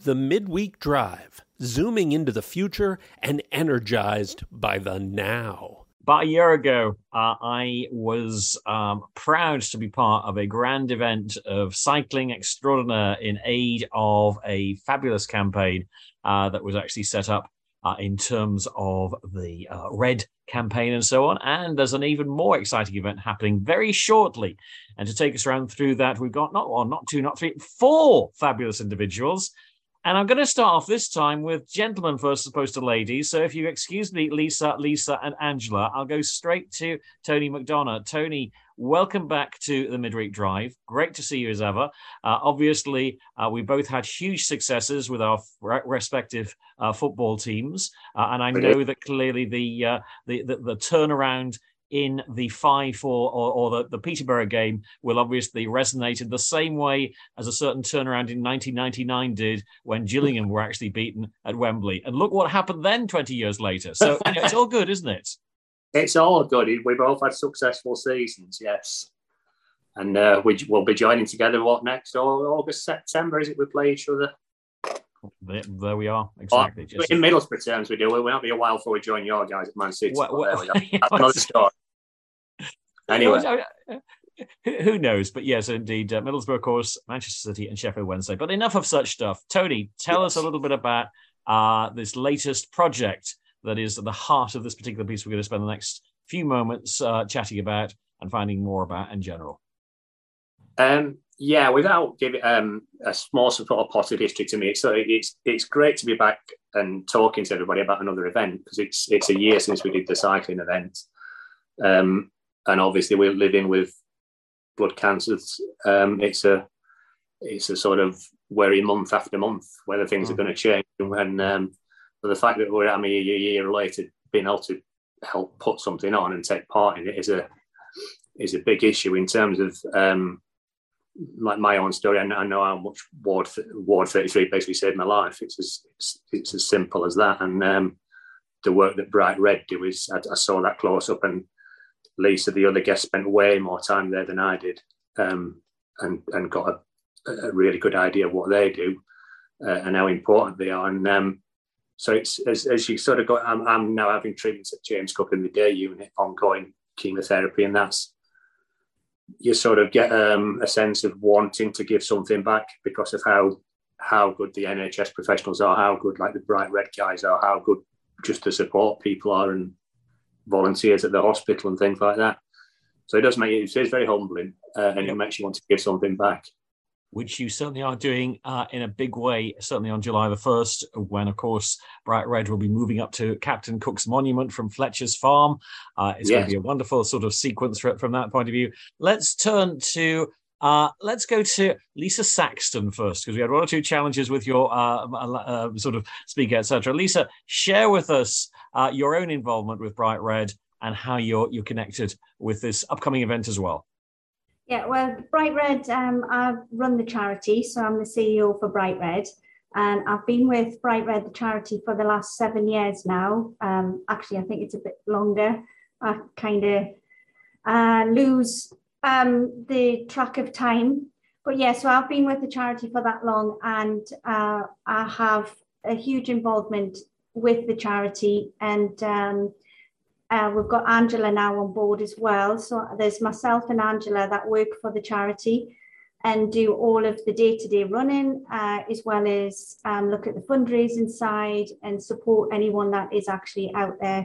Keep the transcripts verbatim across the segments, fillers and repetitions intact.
The Midweek Drive, zooming into the future and energized by the now. About a year ago, uh, I was um, proud to be part of a grand event of cycling extraordinaire in aid of a fabulous campaign uh, that was actually set up uh, in terms of the uh, Red campaign and so on. And there's an even more exciting event happening very shortly. And to take us around through that, we've got not one, not two, not three, four fabulous individuals. And I'm going to start off this time with gentlemen first, as opposed to ladies. So if you excuse me, Lisa, Lisa, and Angela, I'll go straight to Tony McDonough. Tony, welcome back to the Midweek Drive. Great to see you as ever. Uh, obviously, uh, we both had huge successes with our re- respective uh, football teams, uh, and I know that clearly the uh, the, the the turnaround in the five four or, or the, the Peterborough game will obviously resonate in the same way as a certain turnaround in nineteen ninety-nine did when Gillingham were actually beaten at Wembley. And look what happened then twenty years later. So you know, it's all good, isn't it? It's all good. We both had successful seasons, yes. And uh, we, we'll be joining together, what, next? August, September, is it we play each other? There, there we are, exactly. Oh, in Middlesbrough terms, we do. We'll not be a while before we join your guys at Man City. Well, well, there we go. That's another story. Anyway. Who knows? But yes, indeed, uh, Middlesbrough, of course, Manchester City and Sheffield Wednesday. But enough of such stuff. Tony, tell yes. us a little bit about uh, this latest project that is at the heart of this particular piece we're going to spend the next few moments uh, chatting about and finding more about in general. Um. Yeah, without giving um, a small sort of potted history to me, so it's it's great to be back and talking to everybody about another event, because it's it's a year since we did the cycling event, um, and obviously we're living with blood cancers. Um, it's a it's a sort of worry month after month whether things mm. are going to change, and um, but the fact that we're I mean a year later being able to help put something on and take part in it is a is a big issue in terms of. Um, Like my own story, I know how much Ward Ward thirty-three basically saved my life. It's as it's, it's as simple as that. And um, the work that Bright Red do is, I, I saw that close up, and Lisa, the other guest, spent way more time there than I did, um, and and got a, a really good idea of what they do uh, and how important they are. And um, so it's as, as you sort of go. I'm, I'm now having treatments at James Cook in the day unit, ongoing chemotherapy, and that's. You sort of get um, a sense of wanting to give something back because of how how good the N H S professionals are, how good like the Bright Red guys are, how good just the support people are, and volunteers at the hospital and things like that. So it does make it, it's very humbling, uh, and yep. It makes you want to give something back. Which you certainly are doing uh, in a big way, certainly on July the first, when, of course, Bright Red will be moving up to Captain Cook's monument from Fletcher's Farm. Uh, it's yes. going to be a wonderful sort of sequence for, from that point of view. Let's turn to, uh, let's go to Lisa Saxton first, because we had one or two challenges with your uh, uh, sort of speaker, et cetera. Lisa, share with us uh, your own involvement with Bright Red and how you're, you're connected with this upcoming event as well. Yeah, well, Bright Red, um, I run the charity, so I'm the C E O for Bright Red, and I've been with Bright Red, the charity, for the last seven years now. Um, actually, I think it's a bit longer. I kind of uh, lose um, the track of time. But yeah, so I've been with the charity for that long, and uh, I have a huge involvement with the charity, and um, Uh, we've got Angela now on board as well. So there's myself and Angela that work for the charity and do all of the day-to-day running, uh, as well as um, look at the fundraising side and support anyone that is actually out there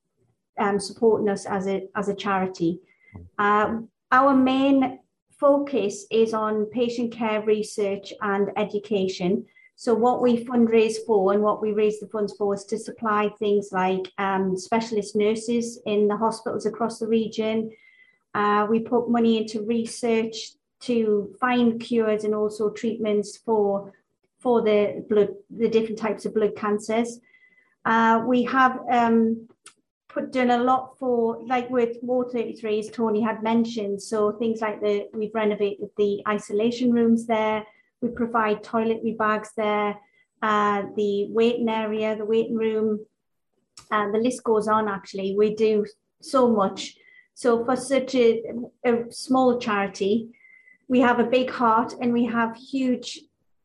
um, supporting us as a, as a charity. Uh, our main focus is on patient care research and education. So what we fundraise for and what we raise the funds for is to supply things like um, specialist nurses in the hospitals across the region. Uh, we put money into research to find cures and also treatments for, for the blood, the different types of blood cancers. Uh, we have um, put done a lot for, like with Ward thirty-three, as Tony had mentioned. So things like the, we've renovated the isolation rooms there. We provide toiletry bags there, uh, the waiting area, the waiting room, uh, the list goes on actually. We do so much. So for such a, a small charity, we have a big heart and we have huge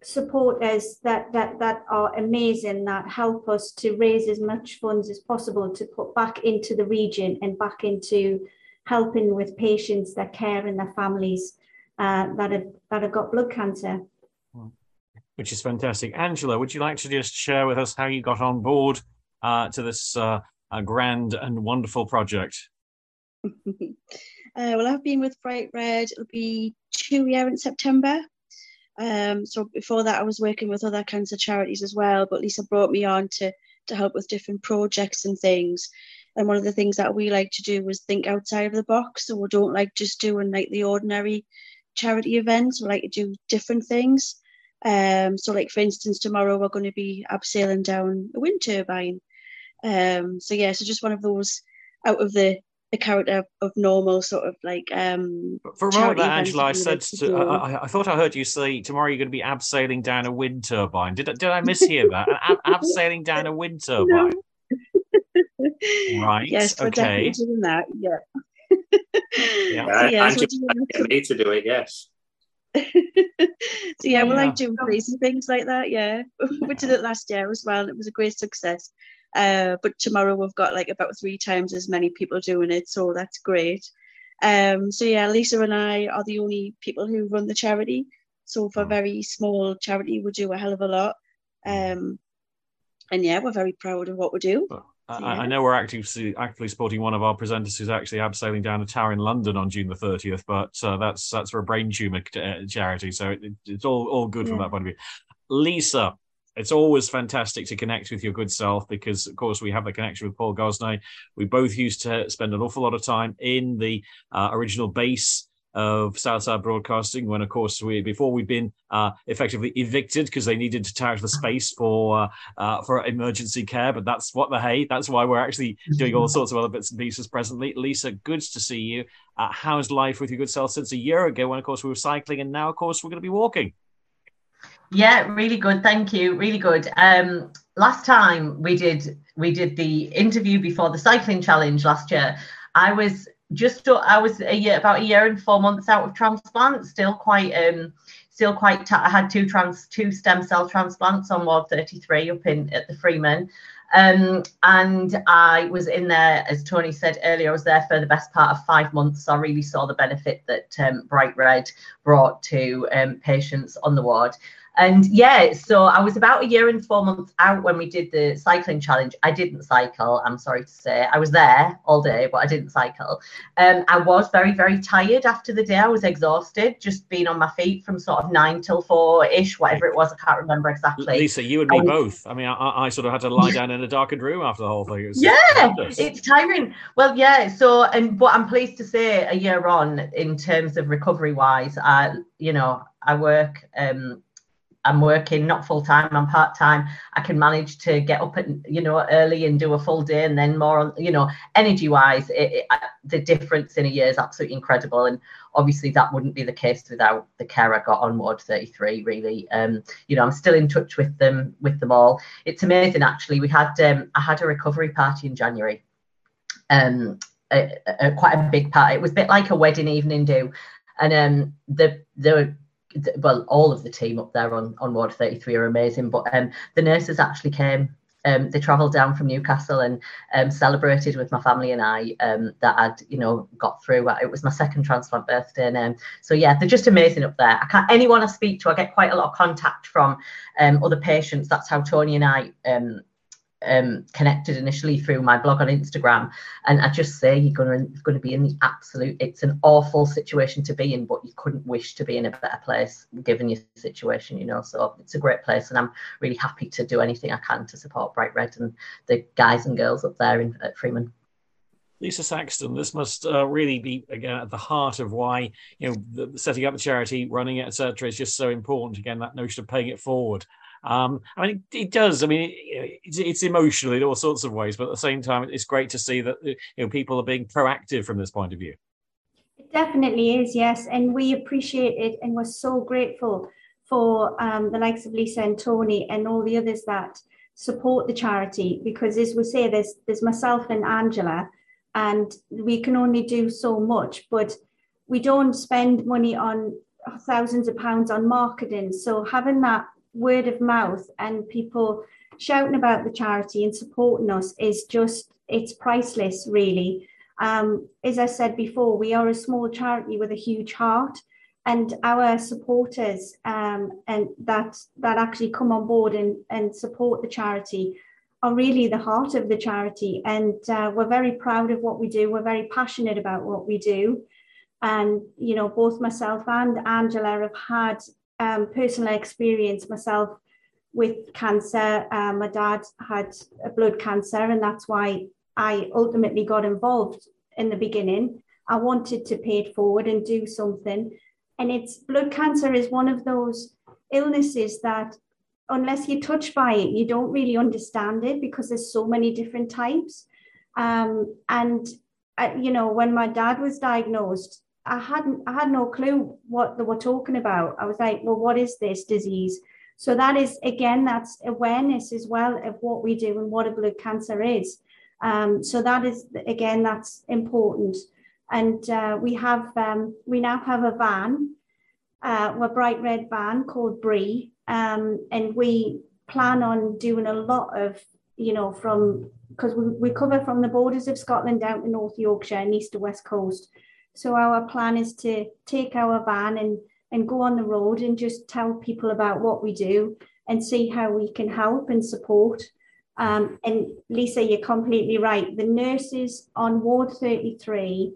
supporters that that that are amazing, that help us to raise as much funds as possible to put back into the region and back into helping with patients, their care and their families uh, that have that have got blood cancer. Which is fantastic. Angela, would you like to just share with us how you got on board uh, to this uh, a grand and wonderful project? uh, well, I've been with Bright Red, it'll be two years in September. Um, so before that, I was working with other cancer charities as well, but Lisa brought me on to, to help with different projects and things. And one of the things that we like to do was think outside of the box. So we don't like just doing like the ordinary charity events. We like to do different things. Um, so like, for instance, tomorrow we're going to be abseiling down a wind turbine. Um, so yeah, so just one of those out of the the character of normal sort of like um for a moment that Angela I said to, I, I thought I heard you say tomorrow you're going to be abseiling down a wind turbine. Did, did I mishear that? Ab- abseiling down a wind turbine. No. Right. Yes, we're okay. definitely doing that. Yeah. yeah, so, yeah so I need to do it. Yes. so yeah, we yeah. like doing crazy things like that. Yeah, we did it last year as well, and it was a great success. Uh, but tomorrow we've got like about three times as many people doing it, so that's great. Um, so yeah, Lisa and I are the only people who run the charity. So for a very small charity, we do a hell of a lot. Um, and yeah, we're very proud of what we do. I, yeah. I know we're actively, actively supporting one of our presenters who's actually abseiling down a tower in London on June the thirtieth, but uh, that's that's for a brain tumour uh, charity, so it, it's all, all good yeah. from that point of view. Lisa, it's always fantastic to connect with your good self because, of course, we have the connection with Paul Gosnay. We both used to spend an awful lot of time in the uh, original base of Southside Broadcasting when, of course, we before we'd been uh, effectively evicted because they needed to tear out the space for uh, uh, for emergency care. But that's what the hey, that's why we're actually doing all sorts of other bits and pieces presently. Lisa, good to see you. Uh, how's life with your good self since a year ago when, of course, we were cycling and now, of course, we're going to be walking? Yeah, really good. Thank you. Really good. Um, last time we did we did the interview before the cycling challenge last year. I was just I was a year about a year and four months out of transplant. Still quite um still quite. T- I had two trans two stem cell transplants on ward thirty-three up in at the Freeman. Um, and I was in there, as Tony said earlier, I was there for the best part of five months. So I really saw the benefit that um, Bright Red brought to um, patients on the ward. And yeah, so I was about a year and four months out when we did the cycling challenge. I didn't cycle, I'm sorry to say. I was there all day, but I didn't cycle. Um, I was very, very tired after the day. I was exhausted, just being on my feet from sort of nine till four-ish, whatever it was. I can't remember exactly. Lisa, you and me um, both. I mean, I, I sort of had to lie down in a darkened room after the whole thing. It was yeah, tremendous. It's tiring. Well, yeah, so, and but I'm pleased to say a year on, in terms of recovery-wise, I, you know, I work... Um, I'm working not full time, I'm part time. I can manage to get up at, you know, early and do a full day and then more on, you know, energy wise, it, it, the difference in a year is absolutely incredible. And obviously that wouldn't be the case without the care I got on ward thirty-three, really. Um, you know, I'm still in touch with them, with them all. It's amazing, actually. We had, um, I had a recovery party in January, um, a, a, quite a big party. It was a bit like a wedding evening do. And um, the, the, well, all of the team up there on, on ward thirty-three are amazing, but um, the nurses actually came. Um, they travelled down from Newcastle and um, celebrated with my family and I um, that I'd, you know, got through. It was my second transplant birthday, and um, so yeah, they're just amazing up there. I can't anyone I speak to, I get quite a lot of contact from um, other patients. That's how Tony and I um, um, connected initially through my blog on Instagram. And I just say you're going to going to be in the absolute. It's an awful situation to be in, but you couldn't wish to be in a better place given your situation, you know. So it's a great place, and I'm really happy to do anything I can to support Bright Red and the guys and girls up there in, at Freeman. Lisa Saxton, this must uh, really be, again, at the heart of why, you know, the, setting up the charity, running it, et cetera, is just so important. Again, that notion of paying it forward. Um, I mean, it, it does. I mean, it, it's, it's emotional in all sorts of ways, but at the same time, it's great to see that, you know, people are being proactive from this point of view. It definitely is, yes, and we appreciate it, and we're so grateful for um, the likes of Lisa and Tony and all the others that support the charity, because as we say, there's there's myself and Angela, and we can only do so much, but we don't spend money on thousands of pounds on marketing. So having that word of mouth and people shouting about the charity and supporting us is just, it's priceless, really. Um, as I said before, we are a small charity with a huge heart, and our supporters um, and that that actually come on board and, and support the charity are really the heart of the charity. And uh, we're very proud of what we do. We're very passionate about what we do. And, you know, both myself and Angela have had um, personal experience, myself with cancer. Uh, my dad had a blood cancer, and that's why I ultimately got involved in the beginning. I wanted to pay it forward and do something. And it's blood cancer is one of those illnesses that unless you're touched by it, you don't really understand it because there's so many different types. Um, and, uh, you know, when my dad was diagnosed, I hadn't, I had no clue what they were talking about. I was like, well, what is this disease? So that is, again, that's awareness as well of what we do and what a blood cancer is. Um, so that is, again, that's important. And uh, we have, um, we now have a van, uh, a bright red van called Bree. Um, and we plan on doing a lot of, you know, from, because we, we cover from the borders of Scotland down to North Yorkshire and east to west coast. So our plan is to take our van and, and go on the road and just tell people about what we do and see how we can help and support. Um, and Lisa, you're completely right. The nurses on Ward thirty-three,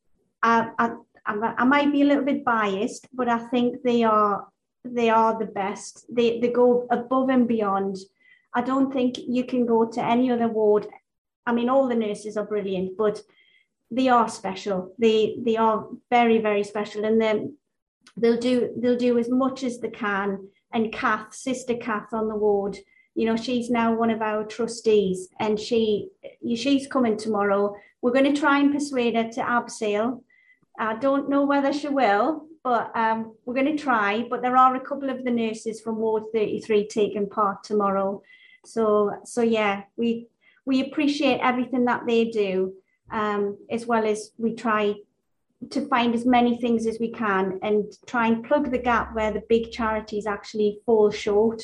I, I, I might be a little bit biased, but I think they are they are the best. They they go above and beyond. I don't think you can go to any other ward. I mean, all the nurses are brilliant, but they are special. They they are very, very special, and then they'll do they'll do as much as they can. And Kath, Sister Kath on the ward, you know, she's now one of our trustees, and she she's coming tomorrow. We're going to try and persuade her to abseil. I don't know whether she will, but um, we're going to try. But there are a couple of the nurses from Ward thirty-three taking part tomorrow. So, so yeah, we we appreciate everything that they do, um, as well as we try to find as many things as we can and try and plug the gap where the big charities actually fall short.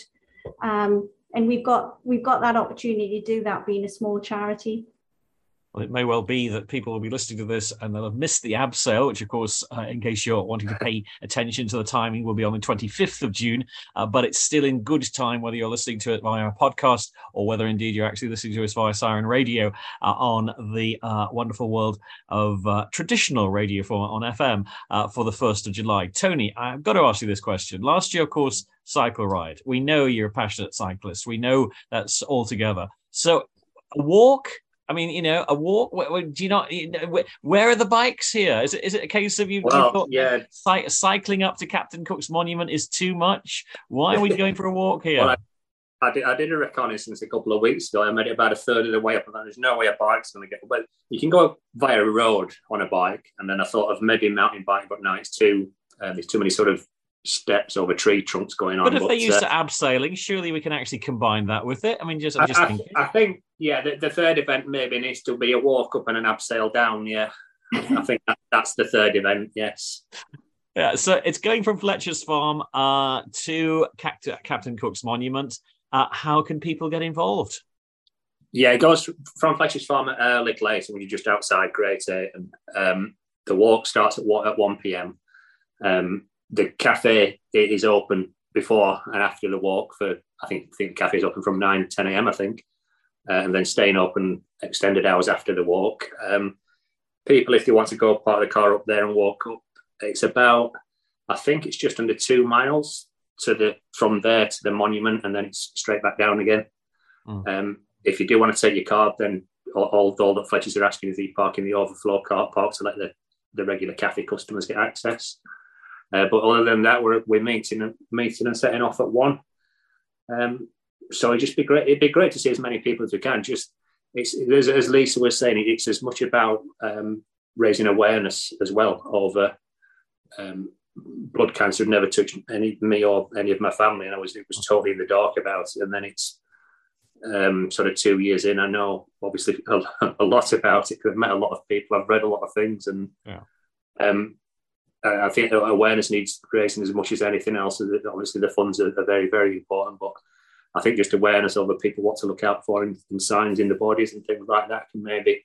Um, and we've got we've got that opportunity to do that being a small charity. Well, it may well be that people will be listening to this and they'll have missed the abseil, which, of course, uh, in case you're wanting to pay attention to the timing, will be on the twenty-fifth of June. Uh, but it's still in good time, whether you're listening to it via a podcast or whether indeed you're actually listening to us via Siren Radio uh, on the uh, wonderful world of uh, traditional radio format on F M uh, for the first of July. Tony, I've got to ask you this question. Last year, of course, Cycle Ride. We know you're a passionate cyclist. We know that's all together. So a walk... I mean, you know, a walk. Do you not? You know, where are the bikes here? Is it is it a case of you, well, you thought yeah. cy- cycling up to Captain Cook's monument is too much? Why are we going for a walk here? Well, I, I, did, I did a reconnaissance a couple of weeks ago. I made it about a third of the way up, and there's no way a bike's going to get. But you can go via a road on a bike, and then I thought of maybe a mountain bike, but no, it's too. Um, there's too many sort of steps over tree trunks going on. But if but, they're used uh, to abseiling, surely we can actually combine that with it. I mean, just I'm just I, thinking. I, I think, yeah, the, the third event maybe needs to be a walk up and an abseil down. Yeah, I think that, that's the third event. Yes. Yeah, so it's going from Fletcher's Farm uh, to Capt- Captain Cook's monument. Uh, how can people get involved? Yeah, it goes from Fletcher's Farm at uh, Lickley, when you're just outside Great Ayton. Um, the walk starts at one, at one p.m. Um, the cafe is open before and after the walk for, I think, I think the cafe is open from nine, ten a.m, I think, uh, and then staying open extended hours after the walk. Um, people, if they want to go park the car up there and walk up, it's about, I think it's just under two miles to the from there to the monument, and then it's straight back down again. Mm. Um, if you do want to take your car, then all, all, all that Fletchers are asking is that you park in the overflow car park to let the, the regular cafe customers get access. Uh, but other than that, we're we're meeting and meeting and setting off at one. Um, so it'd just be great. It'd be great to see as many people as we can. Just it's as, as Lisa was saying, it's as much about um, raising awareness as well over um, blood cancer. Had never touched any me or any of my family, and I was it was totally in the dark about it. And then it's um, sort of two years in. I know obviously a, a lot about it because I've met a lot of people. I've read a lot of things, and yeah. um, I think awareness needs raising as much as anything else. Obviously, the funds are, are very, very important, but I think just awareness over people what to look out for in, in signs in the bodies and things like that can maybe.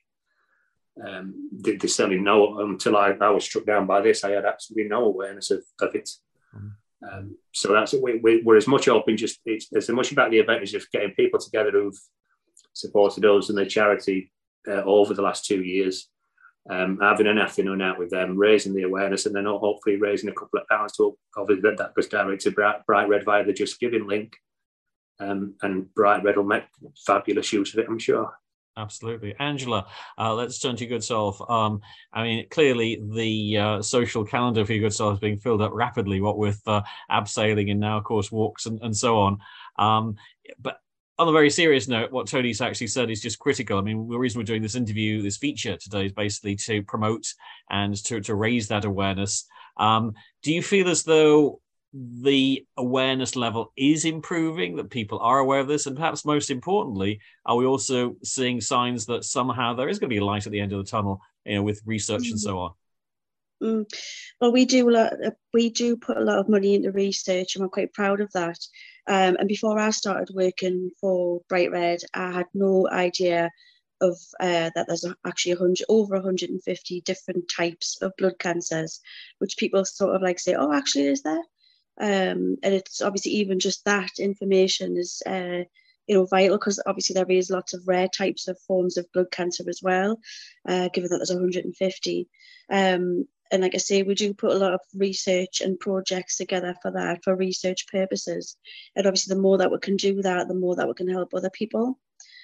Um, they, they certainly know until I, I was struck down by this. I had absolutely no awareness of, of it. Mm-hmm. Um, so that's we, we, we're as much open. Just it's, it's as much about the event as just getting people together who've supported us and the charity uh, over the last two years. Um, having an afternoon out with them, raising the awareness, and then hopefully raising a couple of pounds to obviously that, that goes direct to Bright, Bright Red via the Just Giving link. Um, and Bright Red will make fabulous use of it, I'm sure. Absolutely. Angela, uh, let's turn to your good self. Um, I mean, clearly the uh, social calendar for your good self is being filled up rapidly, what with uh, abseiling and now, of course, walks and, and so on. Um, but on a very serious note, what Tony's actually said is just critical. I mean, the reason we're doing this interview, this feature today is basically to promote and to, to raise that awareness. Um, do you feel as though the awareness level is improving, that people are aware of this? And perhaps most importantly, are we also seeing signs that somehow there is going to be a light at the end of the tunnel, you know, with research mm. and so on? Mm. Well, we do a lot, we do put a lot of money into research, and we're quite proud of that. Um, and before I started working for Bright Red, I had no idea of uh, that there's actually one hundred, over one hundred fifty different types of blood cancers, which people sort of like say, oh, actually, is there? Um, and it's obviously even just that information is, uh, you know, vital, because obviously there is lots of rare types of forms of blood cancer as well, uh, given that there's one hundred fifty. Um, and like I say, we do put a lot of research and projects together for that, for research purposes. And obviously the more that we can do that, the more that we can help other people.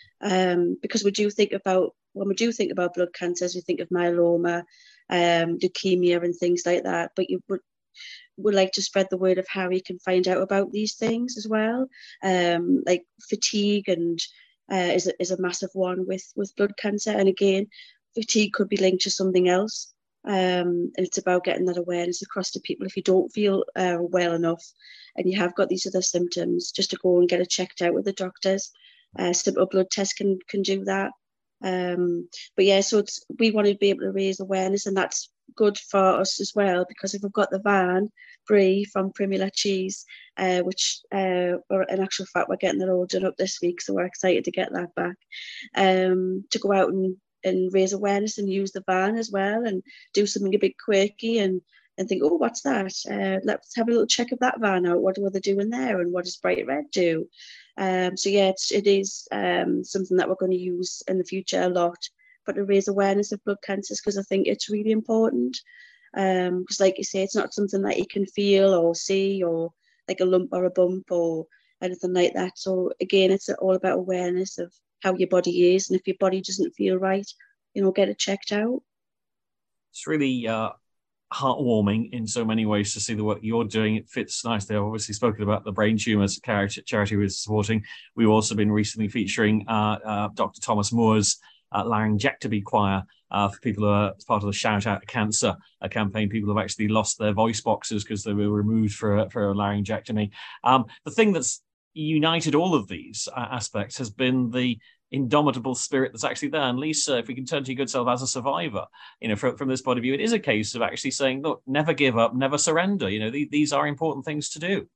Um, because we do think about, when we do think about blood cancers, we think of myeloma, um, leukemia and things like that. But you would would like to spread the word of how you can find out about these things as well. Um, like fatigue and uh, is, a, is a massive one with, with blood cancer. And again, fatigue could be linked to something else. Um, and it's about getting that awareness across to people. If you don't feel uh, well enough and you have got these other symptoms, just to go and get it checked out with the doctors. A uh, simple blood test can, can do that. Um, but yeah, so it's, we want to be able to raise awareness, and that's good for us as well, because if we've got the van, Brie from Primula Cheese, uh, which uh, or in actual fact we're getting it all done up this week, so we're excited to get that back, um, to go out and, and raise awareness and use the van as well, and do something a bit quirky and and think, oh, what's that? Uh, let's have a little check of that van out. What do they do in there, and what does Bright Red do? Um, so yeah, it's, it is um, something that we're going to use in the future a lot, but to raise awareness of blood cancers, because I think it's really important. Because um, like you say, it's not something that you can feel or see, or like a lump or a bump or anything like that. So again, it's all about awareness of how your body is, and if your body doesn't feel right, you know, get it checked out. It's really uh, heartwarming in so many ways to see the work you're doing. It fits nicely. I've obviously spoken about the Brain Tumours charity we're supporting. We've also been recently featuring uh, uh, Doctor Thomas Moore's uh, laryngectomy choir uh, for people who are part of the Shout Out Cancer a campaign. People have actually lost their voice boxes because they were removed for a, for a laryngectomy. Um, the thing that's united all of these uh, aspects has been the indomitable spirit that's actually there. And Lisa, if we can turn to your good self as a survivor, you know, from, from this point of view, it is a case of actually saying, look, never give up, never surrender. You know, th- these are important things to do.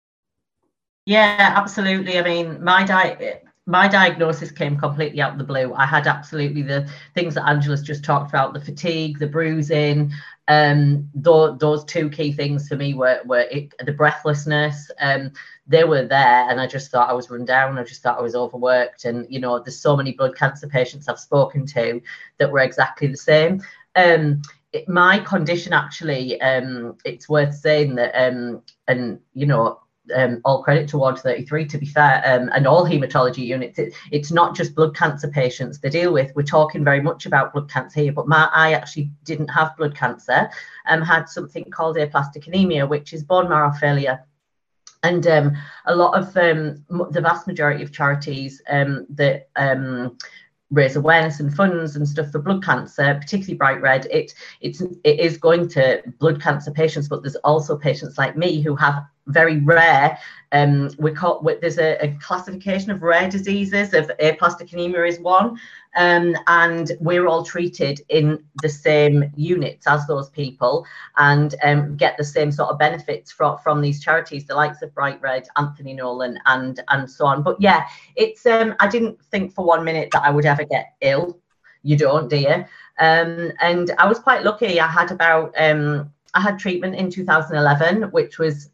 Yeah, absolutely. I mean, my di- my diagnosis came completely out of the blue. I had absolutely the things that Angela's just talked about, the fatigue, the bruising. Um, th- those two key things for me were, were it, the breathlessness. Um, they were there, and I just thought I was run down. I just thought I was overworked. And, you know, there's so many blood cancer patients I've spoken to that were exactly the same. Um, it, my condition, actually, um, it's worth saying that, um, and, you know, Um, all credit to Ward thirty-three, to be fair, um, and all haematology units. It, it's not just blood cancer patients they deal with. We're talking very much about blood cancer here, but my, I actually didn't have blood cancer. Um, had something called aplastic anemia, which is bone marrow failure. And um, a lot of um, the vast majority of charities um, that um, raise awareness and funds and stuff for blood cancer, particularly Bright Red, it it's it is going to blood cancer patients, but there's also patients like me who have very rare. Um, we call there's a, a classification of rare diseases. Of aplastic anemia is one, um, and we're all treated in the same units as those people, and um, get the same sort of benefits from from these charities, the likes of Bright Red, Anthony Nolan, and and so on. But yeah, it's um, I didn't think for one minute that I would ever get ill. You don't, do you? Um, and I was quite lucky. I had about um, I had treatment in two thousand eleven, which was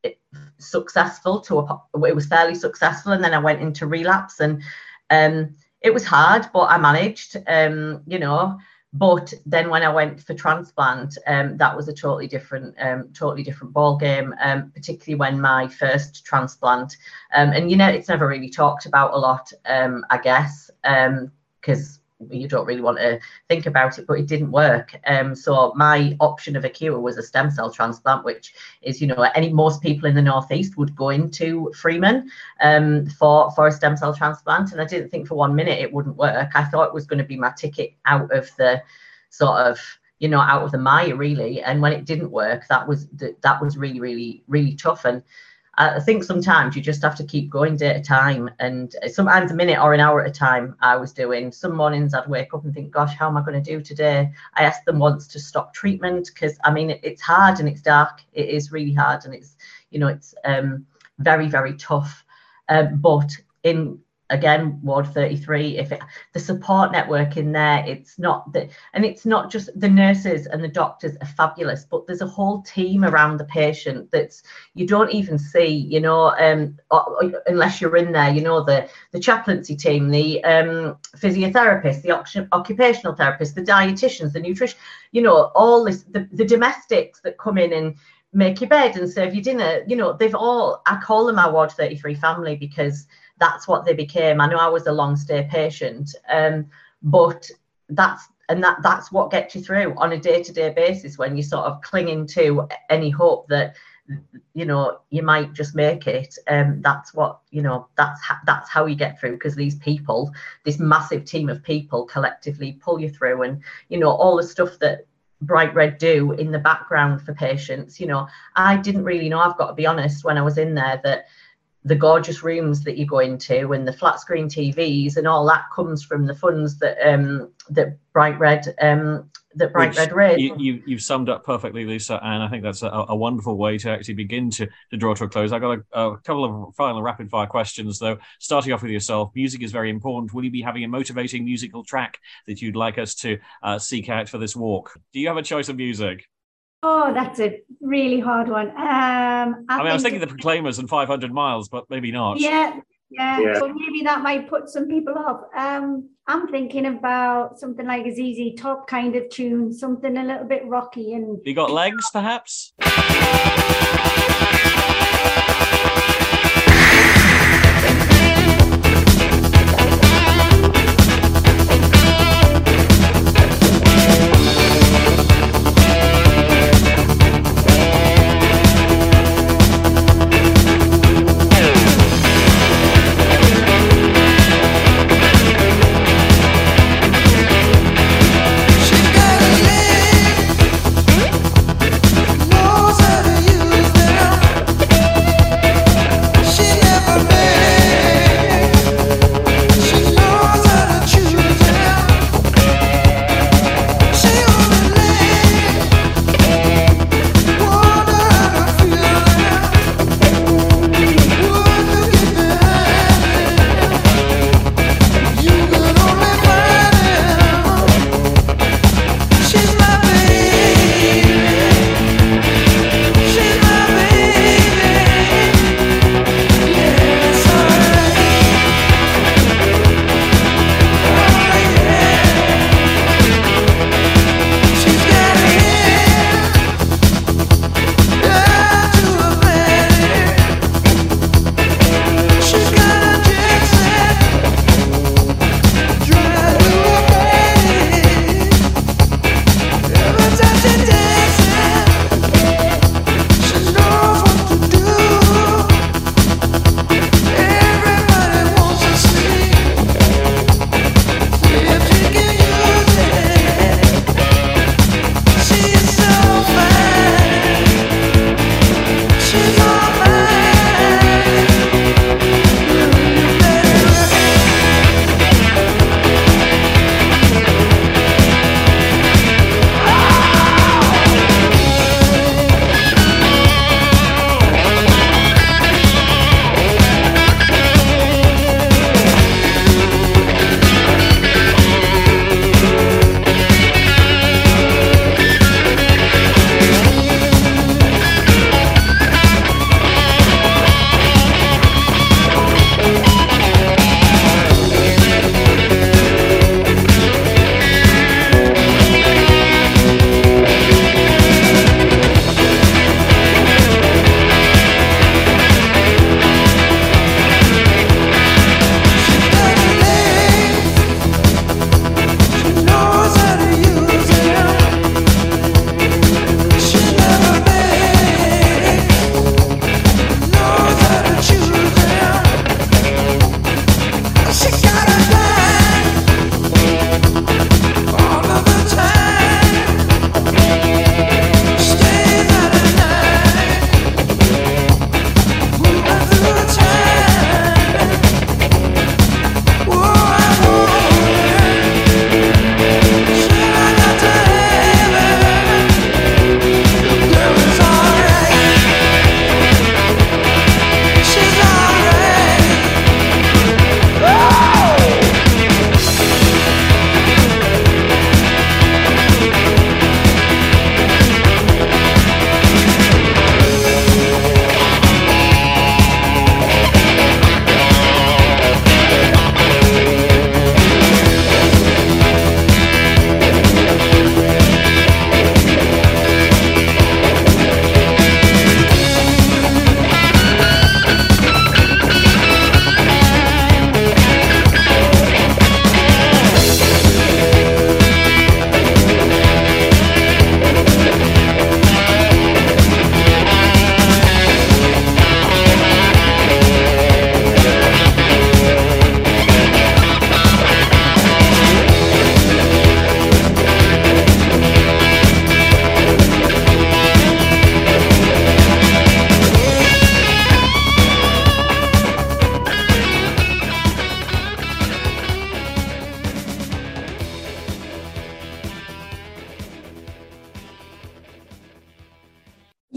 successful to a it was fairly successful, and then I went into relapse, and um it was hard, but I managed, um you know but then when I went for transplant, um that was a totally different um totally different ball game, um particularly when my first transplant, um and you know it's never really talked about a lot, um I guess, um because you don't really want to think about it, but it didn't work. Um, so my option of a cure was a stem cell transplant, which is, you know, any most people in the Northeast would go into Freeman um, for, for a stem cell transplant. And I didn't think for one minute it wouldn't work. I thought it was going to be my ticket out of the sort of, you know, out of the mire, really. And when it didn't work, that was that was really, really, really tough. And I think sometimes you just have to keep going day at a time, and sometimes a minute or an hour at a time. I was doing some mornings I'd wake up and think, gosh, how am I going to do today? I asked them once to stop treatment because I mean it, it's hard and it's dark. It is really hard, and it's, you know, it's um very, very tough, um, but in again, Ward thirty-three, if it, the support network in there, it's not that, and it's not just the nurses and the doctors are fabulous, but there's a whole team around the patient that's you don't even see, you know, um, unless you're in there, you know, the the chaplaincy team, the um, physiotherapists, the occupational therapists, the dietitians, the nutrition, you know, all this, the, the domestics that come in and make your bed and serve you dinner, you know, they've all, I call them our Ward thirty-three family because that's what they became. I know I was a long stay patient, um, but that's and that that's what gets you through on a day-to-day basis when you're sort of clinging to any hope that, you know, you might just make it. Um, that's what, you know, that's ha- that's how you get through, because these people, this massive team of people collectively pull you through, and, you know, all the stuff that Bright Red do in the background for patients, you know, I didn't really know, I've got to be honest, when I was in there, that the gorgeous rooms that you go into and the flat screen T Vs and all that comes from the funds that um that Bright Red um that Bright Which Red raised. You, you you've summed up perfectly, Lisa, and I think that's a, a wonderful way to actually begin to, to draw to a close. I've got a, a couple of final rapid fire questions though. Starting off with yourself, music is very important. Will you be having a motivating musical track that you'd like us to uh, seek out for this walk? Do you have a choice of music? Oh, that's a really hard one. Um, I, I mean, think, I was thinking the Proclaimers and five hundred miles, but maybe not. Yeah, yeah. Yeah. So maybe that might put some people off. Um, I'm thinking about something like a Z Z Top kind of tune, something a little bit rocky. And You Got Legs, perhaps?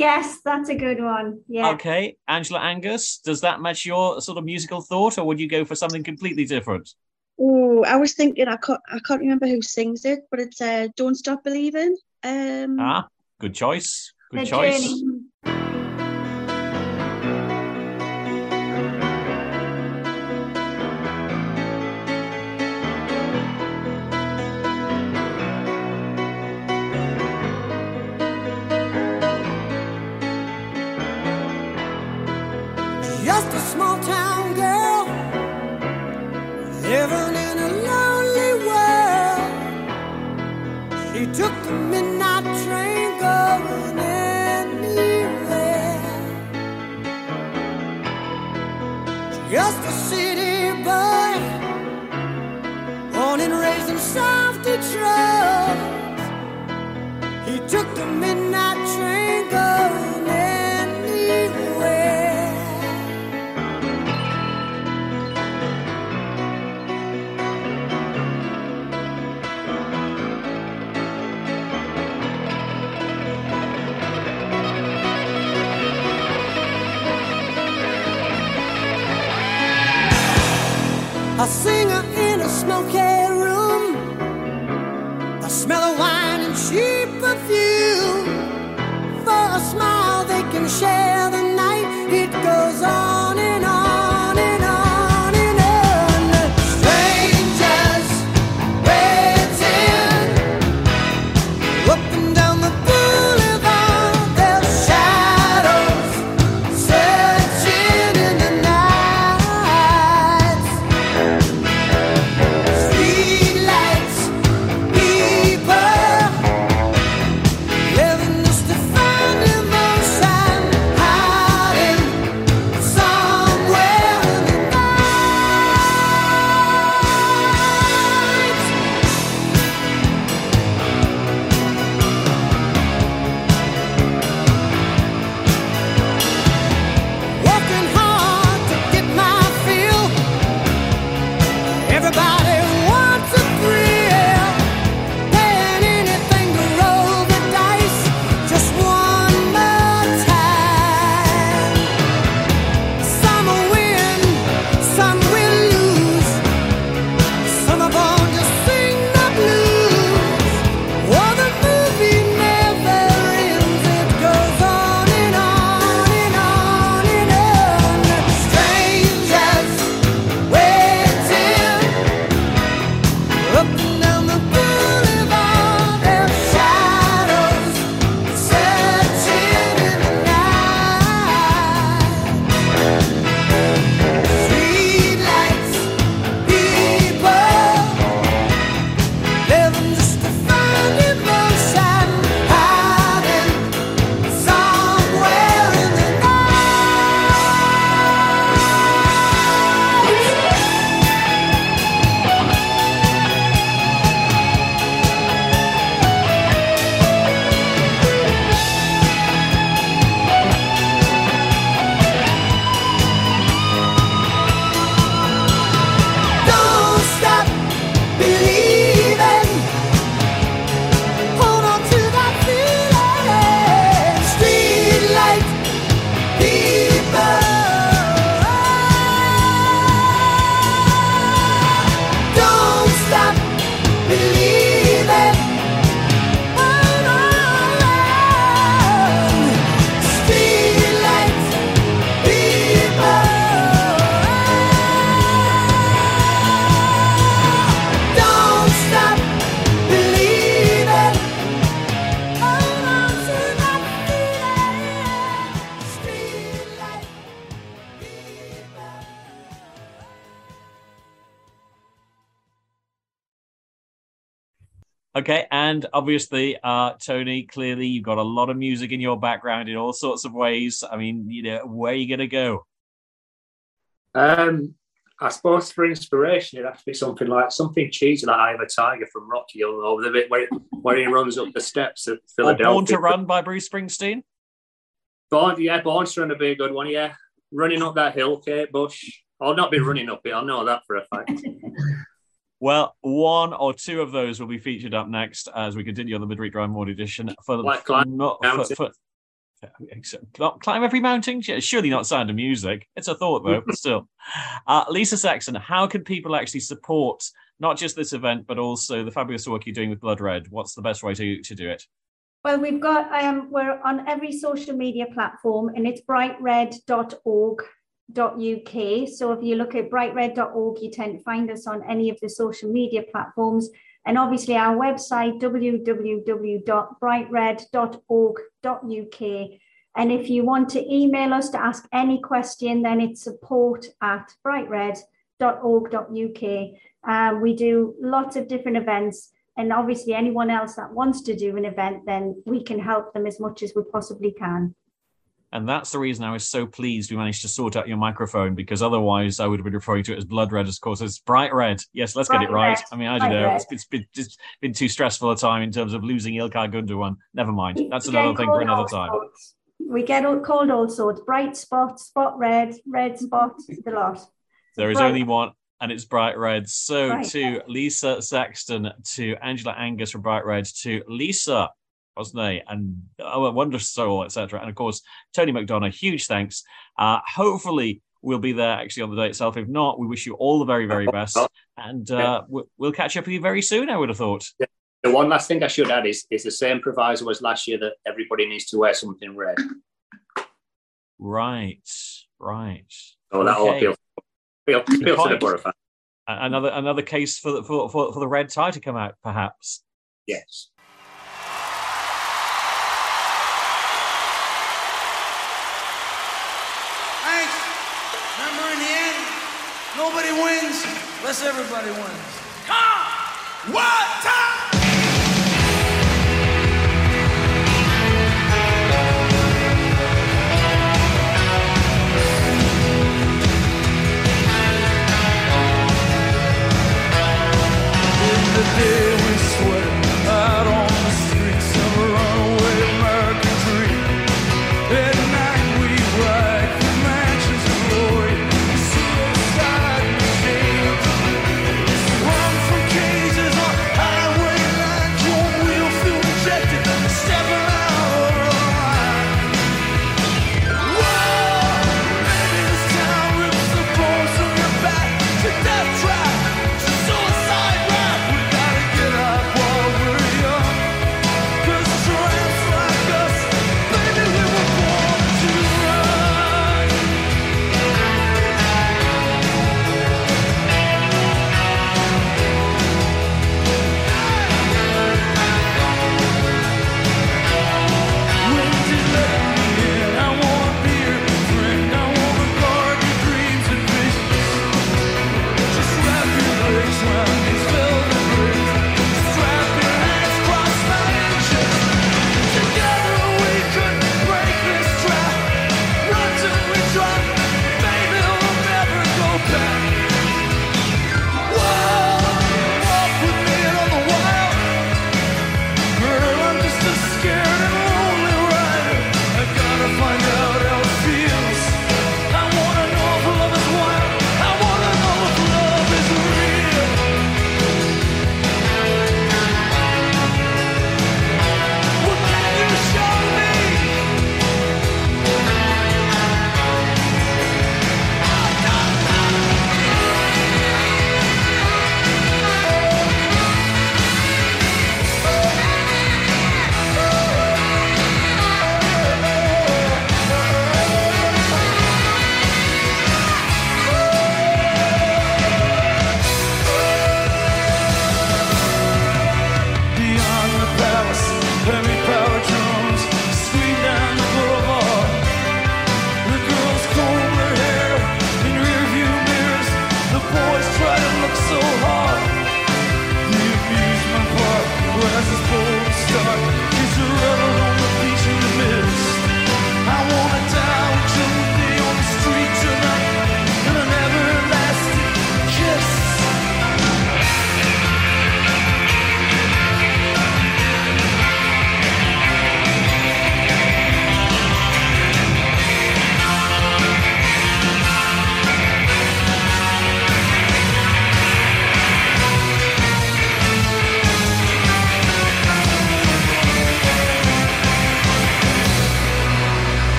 Yes, that's a good one. Yeah. Okay, Angela Angus, does that match your sort of musical thought, or would you go for something completely different? Oh, I was thinking, I can't, I can't remember who sings it, but it's uh, Don't Stop Believing. Um, ah, good choice. Good The choice. Journey. Just a small town girl living in a lonely world. She took the midnight train going anywhere. Just a city boy, born and raised in South Detroit. He took the midnight train going anywhere. A singer in a smoky room, the smell of wine and cheap perfume. For a smile they can share the night. It goes on and on and on and on. Strangers waiting up and down the boulevard. Their shadows searching in the night. Streetlights, people living just to find emotion, hiding somewhere in the night. Working hard to get my fill. Everybody wants a thrill, paying anything to roll the dice just one more time. Some will win, some will lose. Some are born to sing the blues. Oh, the movie never ends. It goes on and on and on and on. Strangers waiting up and down the boulevard. Their shadows searching in the night. Streetlights, people living just to find emotion, hiding somewhere in the Don't stop believing. Hold on to that feeling. Streetlight people. Don't stop believing. Hold on. Streetlight people. Don't stop believing. Hold on to that feeling. Streetlight people. Okay, and obviously, uh, Tony, clearly you've got a lot of music in your background in all sorts of ways. I mean, you know, where are you going to go? Um, I suppose for inspiration, it'd have to be something like something cheesy, like "I Have a Tiger" from Rocky, or the bit where, where he runs up the steps of Or Philadelphia. Born to Run by Bruce Springsteen? Born, yeah, Born to Run would be a good one. Yeah, running up that hill, Kate Bush. I'll not be running up it. I know that for a fact. Well, one or two of those will be featured up next as we continue on the Midweek Drive Morning Edition. For, Like for, Clyde not, for, Mountain. for, Climb every mountain? Surely not Sound of Music. It's a thought, though, but still. Uh, Lisa Sexton, how can people actually support not just this event, but also the fabulous work you're doing with Blood Red? What's the best way to, to do it? Well, we've got, um, we're on every social media platform, and it's bright red dot org dot U K. So if you look at bright red dot org, you tend to find us on any of the social media platforms. And obviously our website, w w w dot bright red dot org dot U K. And if you want to email us to ask any question, then it's support at bright red dot org dot U K. Um, we do lots of different events. And obviously anyone else that wants to do an event, then we can help them as much as we possibly can. And that's the reason I was so pleased we managed to sort out your microphone, because otherwise I would have been referring to it as Blood Red. Of course, it's Bright Red. Yes, let's bright get it right. Red. I mean, I don't bright know. It's, it's, been, it's been too stressful a time in terms of losing Ilkay Gundogan. Never mind. That's we another thing for another time. Sorts. We get called all sorts. Bright spot, spot red, red spot, the lot. There is bright. only one, and it's Bright Red. So Bright to Red. Lisa Sexton, to Angela Angus from Bright Red, to Lisa Osney and oh, Wonder Soul, et cetera. And of course, Tony McDonough, huge thanks. Uh, hopefully, we'll be there actually on the day itself. If not, we wish you all the very, very best. And uh, we'll, we'll catch up with you very soon, I would have thought. Yeah. The one last thing I should add is, is the same proviso as last year, that everybody needs to wear something red. Right, right. So that all feels feel, feel to the Borough. Another another case for the, for, for, for the red tie to come out, perhaps. Yes. Remember, in the end, nobody wins unless everybody wins. Come! One time! In the day we sweat out on the streets of a runaway American dream. At night we ride through mansions of glory, suicide machines. Run from cages on highway lines, your wheel feel rejected, stepping out of line. Whoa, maybe this town rips the bones from your back to death trap, to suicide rap. We gotta get up while we're young, 'cause tramps like us, baby, we were born to run. When you let me in, I wanna be your friend. I wanna guard your dreams and visions. Just wrap your legs round these velvet rings. Strap your hands, cross my engine. Together we could break this trap. Run till we drop, baby, we'll never go back. Whoa, walk with me on the wild. Girl, I'm just a scared and lonely rider. I gotta find out how it feels. I wanna know if love is wild. I wanna know if love is real. What can you show me? Beyond the palace, heavy power drums scream down the boulevard. The girls comb their hair in rearview mirrors. The boys try to look so hard. The amusement park, where as it's bold and stark, is a rebel on the beach in the mist. I wanna die with you with me on the street tonight, in an everlasting kiss.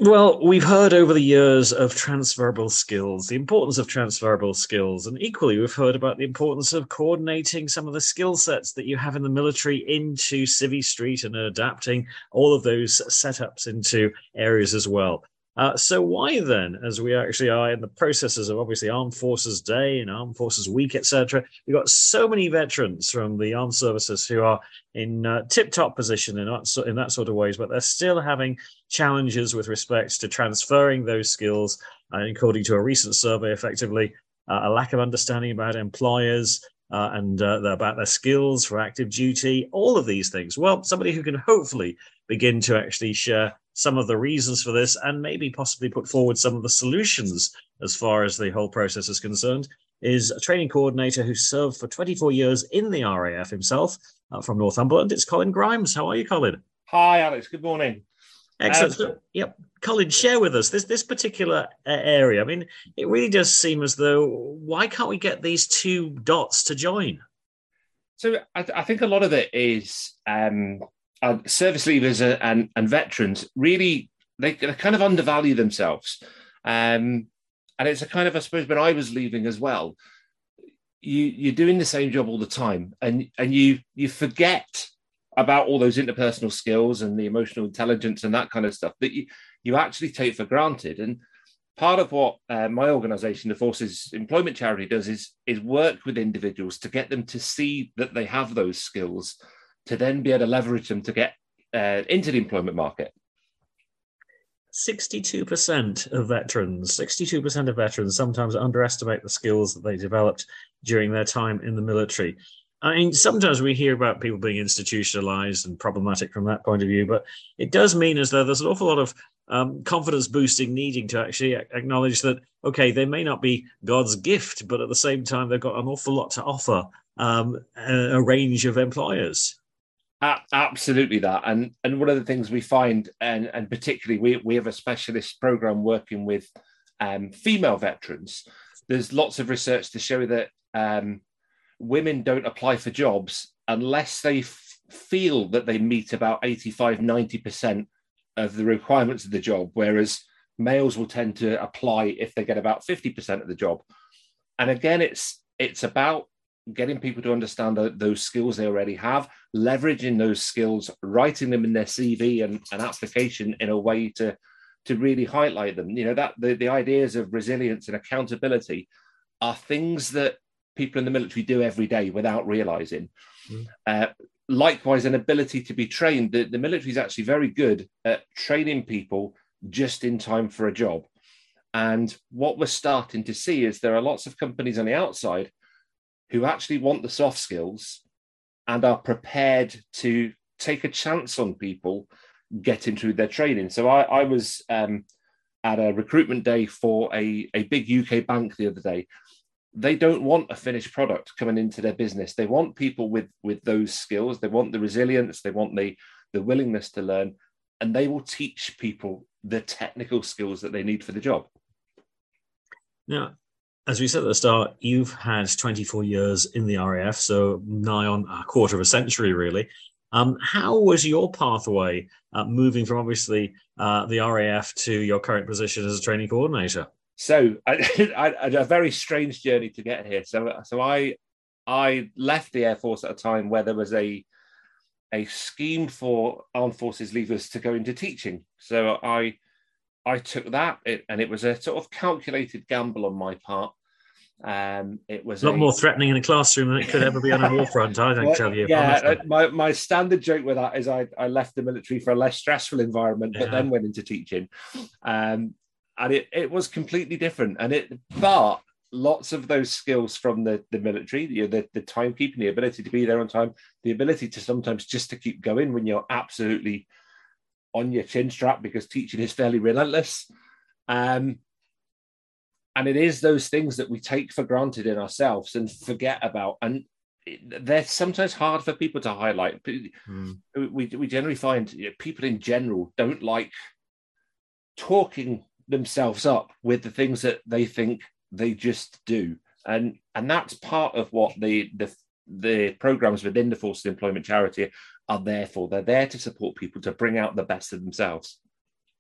Well, we've heard over the years of transferable skills, the importance of transferable skills, and equally we've heard about the importance of coordinating some of the skill sets that you have in the military into Civvy Street and adapting all of those setups into areas as well. Uh, so why then, as we actually are in the processes of obviously Armed Forces Day and Armed Forces Week, et cetera, we've got so many veterans from the armed services who are in uh, tip-top position in that, in that sort of ways, but they're still having challenges with respect to transferring those skills, uh, according to a recent survey, effectively, uh, a lack of understanding about employers uh, and uh, about their skills for active duty, all of these things. Well, somebody who can hopefully begin to actually share some of the reasons for this and maybe possibly put forward some of the solutions as far as the whole process is concerned is a training coordinator who served for twenty-four years in the R A F himself uh, from Northumberland. It's Colin Grimes. How are you, Colin? Hi, Alex. Good morning. Excellent. Um, so, yep. Colin, share with us this, this particular uh, area. I mean, it really does seem as though, why can't we get these two dots to join? So I, th- I think a lot of it is um, uh, service leavers and, and, and veterans really, they, they kind of undervalue themselves. Um, and it's a kind of, I suppose, when I was leaving as well, you, you're doing the same job all the time and, and you you forget about all those interpersonal skills and the emotional intelligence and that kind of stuff that you, you actually take for granted. And part of what uh, my organisation, the Forces Employment Charity, does is, is work with individuals to get them to see that they have those skills, to then be able to leverage them to get uh, into the employment market. sixty-two percent of veterans, sixty-two percent of veterans sometimes underestimate the skills that they developed during their time in the military. I mean, sometimes we hear about people being institutionalized and problematic from that point of view, but it does mean as though there's an awful lot of um, confidence boosting needing to actually acknowledge that, okay, they may not be God's gift, but at the same time, they've got an awful lot to offer um, a, a range of employers. Uh, absolutely that. And and one of the things we find, and, and particularly we, we have a specialist program working with um, female veterans. There's lots of research to show that um, women don't apply for jobs unless they f- feel that they meet about eighty-five, ninety percent of the requirements of the job, whereas males will tend to apply if they get about fifty percent of the job. And again, it's it's about getting people to understand the, those skills they already have, leveraging those skills, writing them in their C V and an application in a way to, to really highlight them. You know, that the, the ideas of resilience and accountability are things that people in the military do every day without realizing. Mm. Uh, likewise, an ability to be trained. The, the military is actually very good at training people just in time for a job. And what we're starting to see is there are lots of companies on the outside who actually want the soft skills and are prepared to take a chance on people getting through their training. So I, I was um, at a recruitment day for a, a big U K bank the other day. They don't want a finished product coming into their business. They want people with, with those skills. They want the resilience. They want the, the willingness to learn. And they will teach people the technical skills that they need for the job. Now, as we said at the start, you've had twenty-four years in the R A F, so nigh on a quarter of a century, really. Um, how was your pathway uh, moving from obviously uh, the R A F to your current position as a training coordinator? So I, I, I had a very strange journey to get here. So, so I I left the Air Force at a time where there was a a scheme for armed forces leavers to go into teaching. So I I took that, it, and it was a sort of calculated gamble on my part. Um, it was a lot a, more threatening in a classroom than it could ever be on a war front, I don't well, tell you. Yeah, honestly. my my standard joke with that is I, I left the military for a less stressful environment, but yeah. then went into teaching. Um, and it, it was completely different. And it, but lots of those skills from the, the military, you know, the, the timekeeping, the ability to be there on time, the ability to sometimes just to keep going when you're absolutely on your chin strap because teaching is fairly relentless. Um, and it is those things that we take for granted in ourselves and forget about. And they're sometimes hard for people to highlight. Mm. We, we generally find, you know, people in general don't like talking themselves up with the things that they think they just do. And, and that's part of what the, the, the programs within the Forces Employment Charity are there for. They're there to support people to bring out the best of themselves.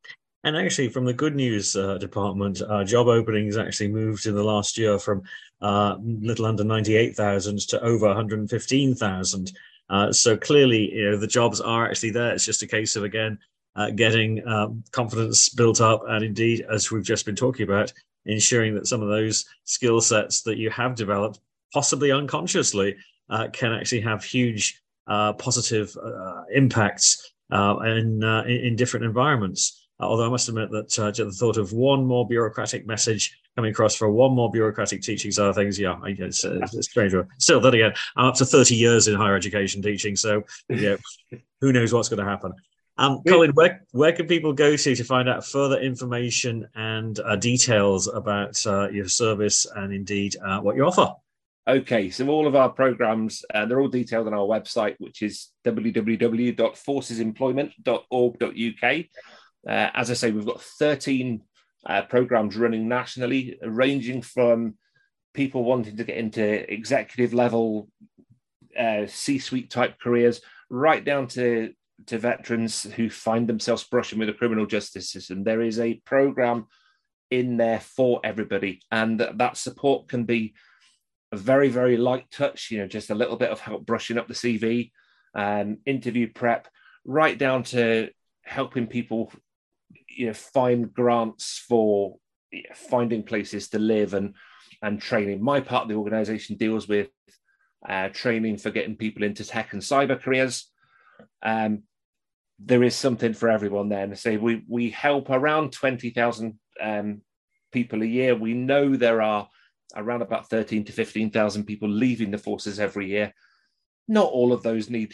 And actually, from the good news uh, department, uh, job openings actually moved in the last year from uh, little under ninety-eight thousand to over one hundred fifteen thousand. Uh, so clearly, you know, the jobs are actually there. It's just a case of, again, uh, getting um, confidence built up, and indeed, as we've just been talking about, ensuring that some of those skill sets that you have developed, possibly unconsciously, uh, can actually have huge uh, positive uh, impacts uh, in, uh, in different environments. Uh, although I must admit that uh, the thought of one more bureaucratic message coming across for one more bureaucratic teaching side of things, yeah, it's, it's strange. Still, then again, I'm up to thirty years in higher education teaching, so yeah, who knows what's going to happen. Um, Colin, where, where can people go to to find out further information and uh, details about uh, your service and indeed uh, what you offer? Okay, so all of our programs, uh, they're all detailed on our website, which is w w w dot forces employment dot org dot u k. Uh, as I say, we've got thirteen uh, programs running nationally, ranging from people wanting to get into executive level, uh, C-suite type careers, right down to, to veterans who find themselves brushing with the criminal justice system. There is a program in there for everybody, and that, that support can be a very, very light touch, you know, just a little bit of help brushing up the C V, um, interview prep, right down to helping people, you know, find grants for finding places to live and and training. My part of the organization deals with uh, training for getting people into tech and cyber careers. Um, there is something for everyone there. And say we we help around twenty thousand um, people a year. We know there are around about thirteen to fifteen thousand people leaving the forces every year. Not all of those need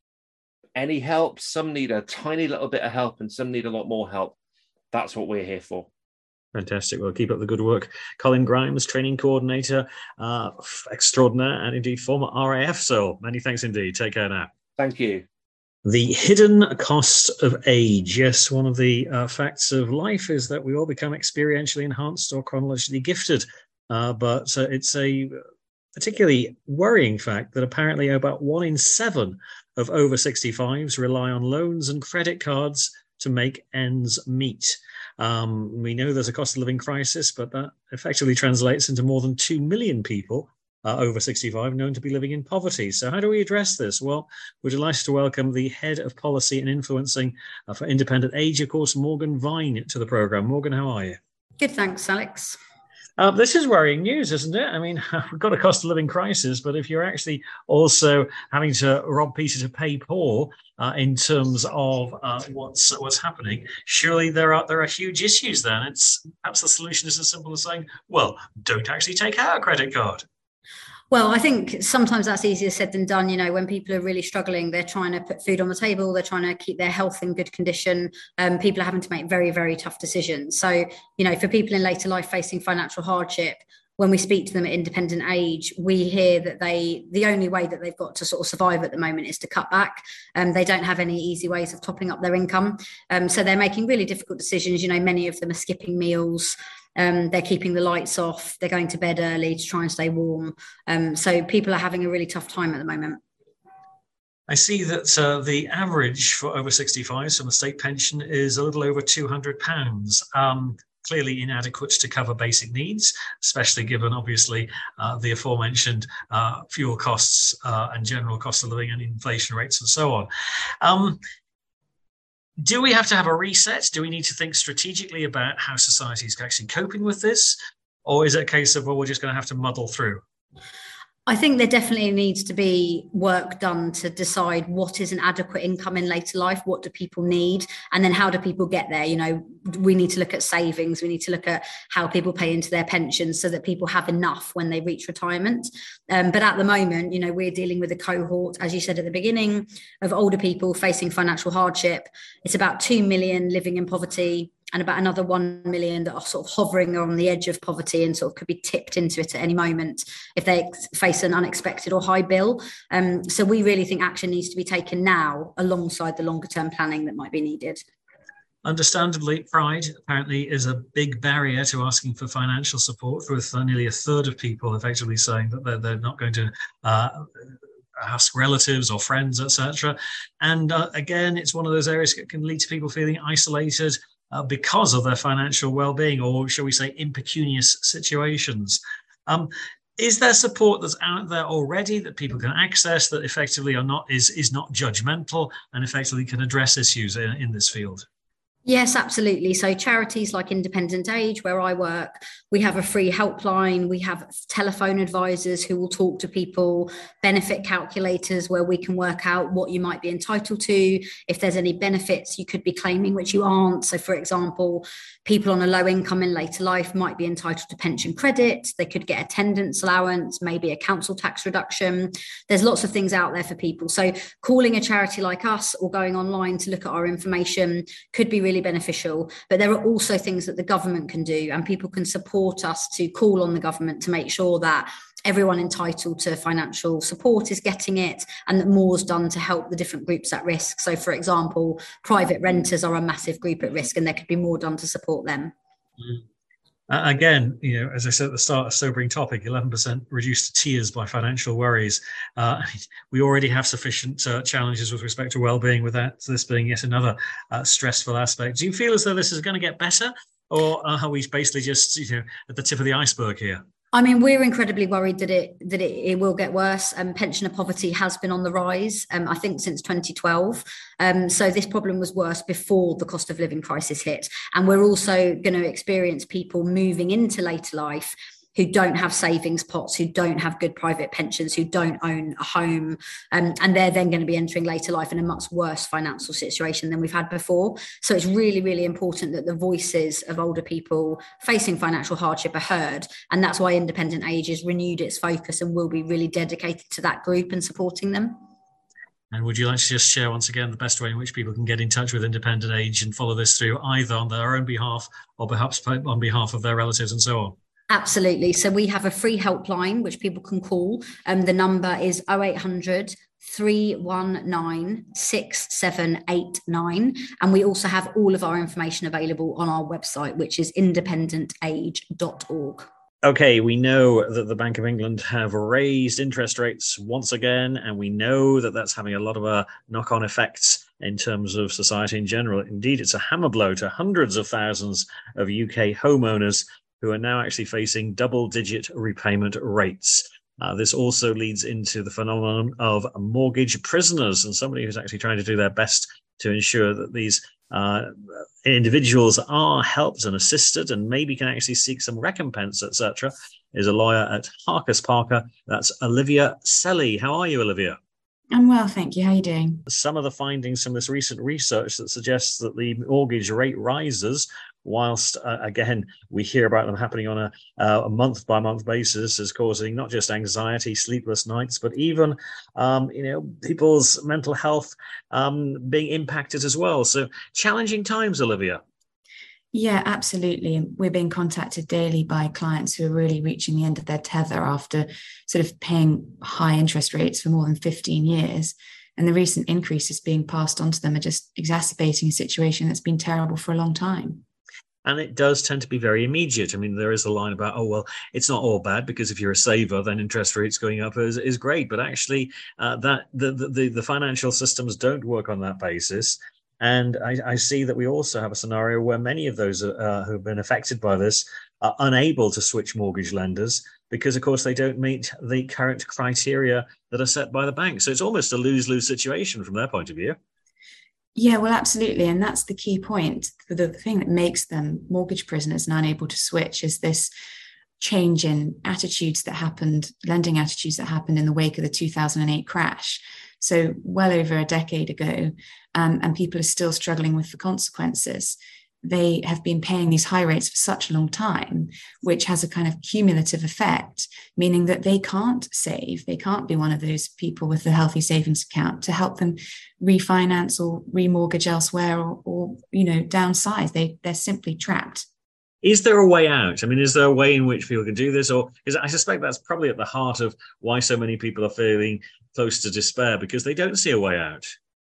any help. Some need a tiny little bit of help, and some need a lot more help. That's what we're here for. Fantastic. Well, keep up the good work. Colin Grimes, training coordinator uh, extraordinaire, and indeed former R A F. So many thanks indeed. Take care now. Thank you. The hidden cost of age. Yes, one of the uh, facts of life is that we all become experientially enhanced or chronologically gifted. Uh, but uh, it's a particularly worrying fact that apparently about one in seven of over sixty-fives rely on loans and credit cards to make ends meet. Um, we know there's a cost of living crisis, but that effectively translates into more than two million people uh, over sixty-five known to be living in poverty. So how do we address this? Well, we're delighted to welcome the Head of Policy and Influencing uh, for Independent Age, of course, Morgan Vine, to the programme. Morgan, how are you? Good, thanks, Alex. Uh, this is worrying news, isn't it? I mean, we've got a cost of living crisis, but if you're actually also having to rob Peter to pay Paul uh, in terms of uh, what's what's happening, surely there are there are huge issues there. And it's perhaps the solution is as simple as saying, well, don't actually take out a credit card. Well, I think sometimes that's easier said than done. You know, when people are really struggling, they're trying to put food on the table, they're trying to keep their health in good condition. Um, people are having to make very, very tough decisions. So, you know, for people in later life facing financial hardship, when we speak to them at independent age, we hear that they, the only way that they've got to sort of survive at the moment is to cut back. Um, they don't have any easy ways of topping up their income. Um, so they're making really difficult decisions. You know, many of them are skipping meals. Um, they're keeping the lights off. They're going to bed early to try and stay warm. Um, so people are having a really tough time at the moment. I see that uh, the average for over sixty-fives from the state pension is a little over two hundred pounds. Um, clearly inadequate to cover basic needs, especially given, obviously, uh, the aforementioned uh, fuel costs uh, and general cost of living and inflation rates and so on. Um, Do we have to have a reset? Do we need to think strategically about how society is actually coping with this? Or is it a case of, well, we're just going to have to muddle through? I think there definitely needs to be work done to decide what is an adequate income in later life, what do people need, and then how do people get there? You know, we need to look at savings, we need to look at how people pay into their pensions so that people have enough when they reach retirement. Um, but at the moment, you know, we're dealing with a cohort, as you said at the beginning, of older people facing financial hardship. It's about two million living in poverty, and about another one million that are sort of hovering on the edge of poverty and sort of could be tipped into it at any moment if they face an unexpected or high bill. Um, so we really think action needs to be taken now alongside the longer term planning that might be needed. Understandably, pride apparently is a big barrier to asking for financial support, with uh, nearly a third of people effectively saying that they're, they're not going to uh, ask relatives or friends, et cetera. And uh, again, it's one of those areas that can lead to people feeling isolated, uh, because of their financial well-being, or shall we say impecunious situations. Um, is there support that's out there already that people can access that effectively are not is, is not judgmental and effectively can address issues in, in this field? Yes, absolutely. So charities like Independent Age, where I work, we have a free helpline. We have telephone advisors who will talk to people, benefit calculators where we can work out what you might be entitled to, if there's any benefits you could be claiming which you aren't. So, for example, people on a low income in later life might be entitled to pension credit. They could get attendance allowance, maybe a council tax reduction. There's lots of things out there for people. So calling a charity like us or going online to look at our information could be really beneficial. But there are also things that the government can do, and people can support us to call on the government to make sure that everyone entitled to financial support is getting it, and that more is done to help the different groups at risk. So, for example, private renters are a massive group at risk, and there could be more done to support them. Mm. Uh, again, you know, as I said at the start, a sobering topic, eleven percent reduced to tears by financial worries. Uh, we already have sufficient uh, challenges with respect to well-being, without this being yet another uh, stressful aspect. Do you feel as though this is going to get better, or are we basically just, you know, at the tip of the iceberg here? I mean, we're incredibly worried that it that it, it will get worse. Um, pensioner poverty has been on the rise, um, I think, since twenty twelve. Um, so this problem was worse before the cost of living crisis hit. And we're also going to experience people moving into later life who don't have savings pots, who don't have good private pensions, who don't own a home. Um, and they're then going to be entering later life in a much worse financial situation than we've had before. So it's really, really important that the voices of older people facing financial hardship are heard. And that's why Independent Age has renewed its focus and will be really dedicated to that group and supporting them. And would you like to just share once again the best way in which people can get in touch with Independent Age and follow this through, either on their own behalf or perhaps on behalf of their relatives and so on? Absolutely. So we have a free helpline which people can call. Um, the number is oh eight hundred, three one nine, six seven eight nine. And we also have all of our information available on our website, which is independent age dot org. Okay, we know that the Bank of England have raised interest rates once again, and we know that that's having a lot of uh, knock-on effects in terms of society in general. Indeed, it's a hammer blow to hundreds of thousands of U K homeowners who are now actually facing double-digit repayment rates. Uh, this also leads into the phenomenon of mortgage prisoners, and somebody who's actually trying to do their best to ensure that these uh, individuals are helped and assisted and maybe can actually seek some recompense, et cetera, is a lawyer at Harcus Parker. That's Olivia Selly. How are you, Olivia? I'm well, thank you. How are you doing? Some of the findings from this recent research that suggests that the mortgage rate rises, whilst, uh, again, we hear about them happening on a, uh, a month-by-month basis, is causing not just anxiety, sleepless nights, but even, um, you know, people's mental health um, being impacted as well. So challenging times, Olivia. Yeah, absolutely. We're being contacted daily by clients who are really reaching the end of their tether after sort of paying high interest rates for more than fifteen years. And the recent increases being passed on to them are just exacerbating a situation that's been terrible for a long time. And it does tend to be very immediate. I mean, there is a line about, oh, well, it's not all bad because if you're a saver, then interest rates going up is, is great. But actually, uh, that the, the, the financial systems don't work on that basis. And I, I see that we also have a scenario where many of those uh, who have been affected by this are unable to switch mortgage lenders because, of course, they don't meet the current criteria that are set by the bank. So it's almost a lose-lose situation from their point of view. Yeah, well, absolutely. And that's the key point. The thing that makes them mortgage prisoners and unable to switch is this change in attitudes that happened, lending attitudes that happened in the wake of the two thousand eight crash. So well over a decade ago, um, and people are still struggling with the consequences. They have been paying these high rates for such a long time, which has a kind of cumulative effect, meaning that they can't save. They can't be one of those people with a healthy savings account to help them refinance or remortgage elsewhere or, or you know, downsize. They, they're simply trapped. Is there a way out? I mean, is there a way in which people can do this? Or is I suspect that's probably at the heart of why so many people are feeling close to despair, because they don't see a way out.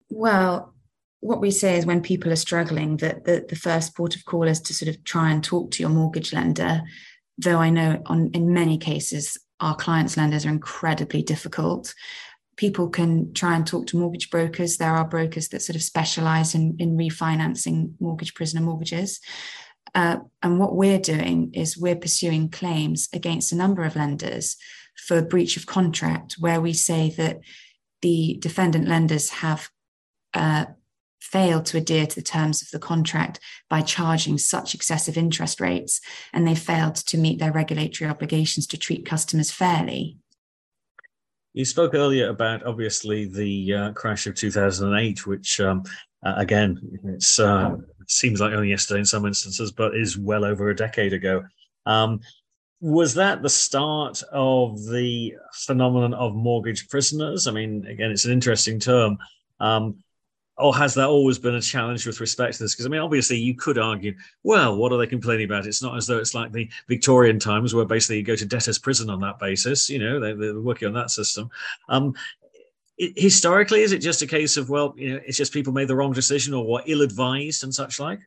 Well, what we say is when people are struggling, that the, the first port of call is to sort of try and talk to your mortgage lender, though I know on, in many cases, our clients' lenders are incredibly difficult. people can try and talk to mortgage brokers. There are brokers that sort of specialize in, in refinancing mortgage prisoner mortgages. Uh, and what we're doing is we're pursuing claims against a number of lenders for breach of contract, where we say that the defendant lenders have uh, failed to adhere to the terms of the contract by charging such excessive interest rates, and they failed to meet their regulatory obligations to treat customers fairly. You spoke earlier about, obviously, the uh, crash of two thousand eight, which, um, uh, again, it's, uh, it seems like only yesterday in some instances, but is well over a decade ago. Um, was that the start of the phenomenon of mortgage prisoners? I mean, again, it's an interesting term. Um, or has that always been a challenge with respect to this? Because, I mean, obviously, you could argue, well, what are they complaining about? It's not as though it's like the Victorian times where basically you go to debtor's prison on that basis. You know, they, they're working on that system. Um, it, historically, is it just a case of, well, you know, it's just people made the wrong decision or were ill-advised and such like?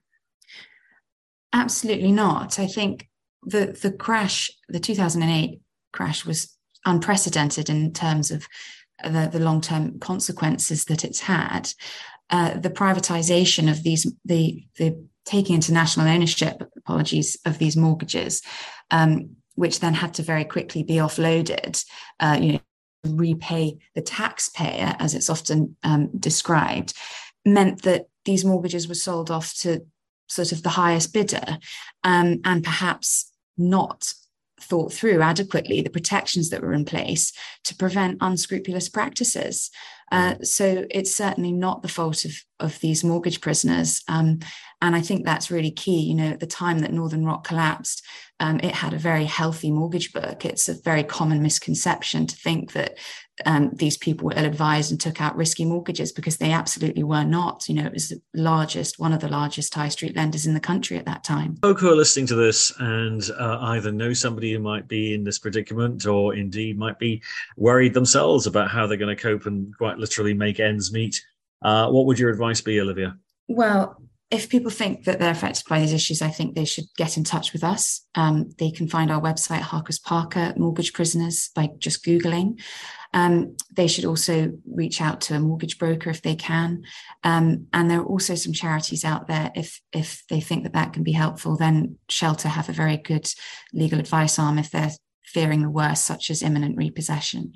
Absolutely not. I think the the crash, the two thousand eight crash, was unprecedented in terms of the, the long-term consequences that it's had. Uh, the privatization of these, the the taking into national ownership, apologies, of these mortgages, um, which then had to very quickly be offloaded, uh, you know, repay the taxpayer, as it's often um, described, meant that these mortgages were sold off to sort of the highest bidder, um, and perhaps not thought through adequately the protections that were in place to prevent unscrupulous practices. Uh, so it's certainly not the fault of, of these mortgage prisoners. Um, and I think that's really key. You know, at the time that Northern Rock collapsed, um, it had a very healthy mortgage book. It's a very common misconception to think that um, these people were ill-advised and took out risky mortgages, because they absolutely were not. You know, it was the largest, one of the largest high street lenders in the country at that time. Folk who are listening to this and uh, either know somebody who might be in this predicament or indeed might be worried themselves about how they're going to cope and quite literally make ends meet, uh, what would your advice be, Olivia? Well, if people think that they're affected by these issues, I think they should get in touch with us. Um, they can find our website, Harcus Parker Mortgage Prisoners, by just Googling. Um, they should also reach out to a mortgage broker if they can. Um, and there are also some charities out there. If if they think that that can be helpful, then Shelter have a very good legal advice arm if they're fearing the worst, such as imminent repossession.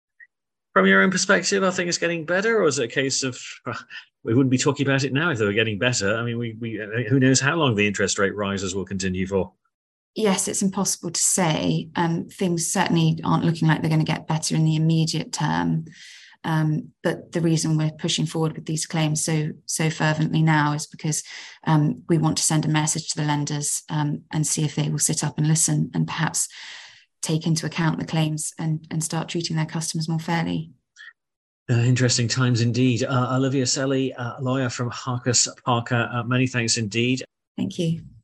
From your own perspective, I think it's getting better, or is it a case of uh, we wouldn't be talking about it now if they were getting better? I mean, we, we who knows how long the interest rate rises will continue for? Yes, it's impossible to say. Um, things certainly aren't looking like they're going to get better in the immediate term. Um, but the reason we're pushing forward with these claims so so fervently now is because um, we want to send a message to the lenders um, and see if they will sit up and listen and perhaps take into account the claims and, and start treating their customers more fairly. Uh, interesting times indeed. Uh, Olivia Selly, uh, lawyer from Harcus Parker, uh, many thanks indeed. Thank you.